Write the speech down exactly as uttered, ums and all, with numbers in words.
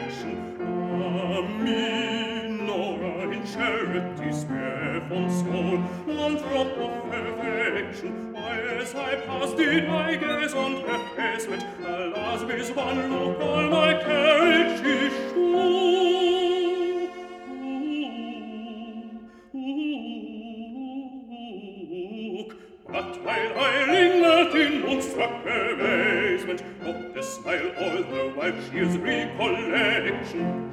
affection. Ah, me, Nora, in charity spare from soul one drop of affection. Why, as I passed, did I gaze on her casement? Alas, with one look all my carriage she shook. But while I lingered in moonstruck amazement, of the smile all the while she's recollection.